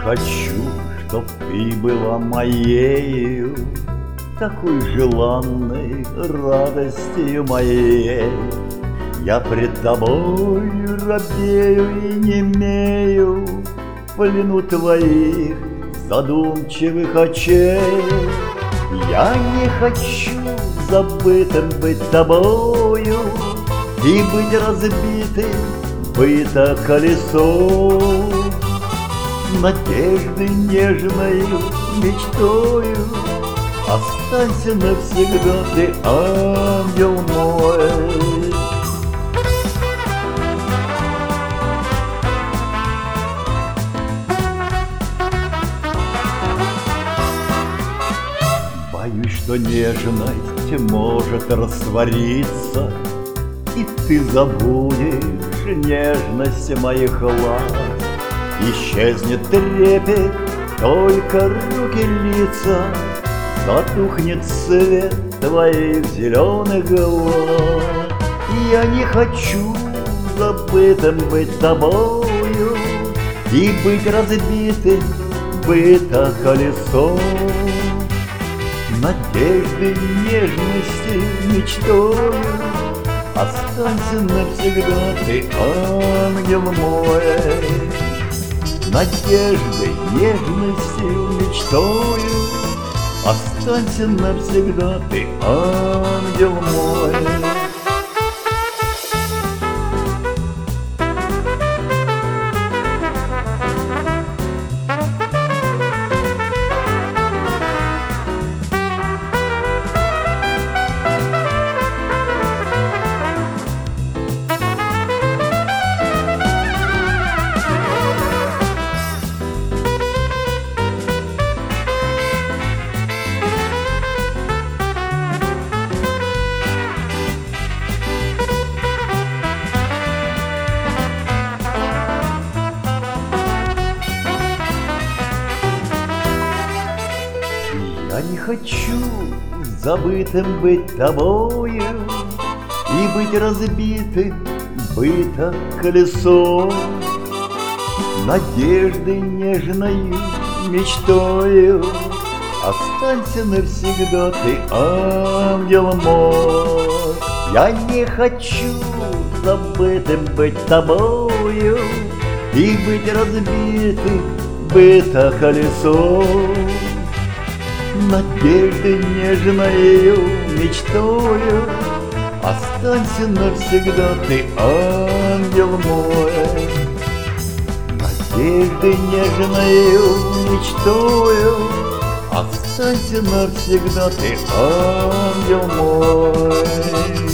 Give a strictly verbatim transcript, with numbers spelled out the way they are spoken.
хочу, чтоб ты была моею, такой желанной радостью моей. Я пред тобой робею и немею в плену твоих задумчивых очей. Я не хочу забытым быть тобою и быть разбитым быта колесом. Надежды нежною мечтою останься навсегда ты, ангел мой. Боюсь, что нежность может раствориться, и ты забудешь нежность моих глаз. Исчезнет трепет, только руки лица, затухнет свет твоих зеленых глаз. Я не хочу забытым быть тобою и быть разбитым быта колесом. Надежды, нежности, мечтою останься навсегда ты, ангел мой. Надеждой, нежностью, мечтою останься навсегда ты, ангел мой. Я не хочу забытым быть тобою и быть разбитым быта колесом. Надеждой нежною мечтою останься навсегда ты, ангел мой. Я не хочу забытым быть тобою и быть разбитым быта колесом. Надеждой нежною мечтою останься навсегда ты, ангел мой. Надеждой нежною мечтою останься навсегда ты, ангел мой.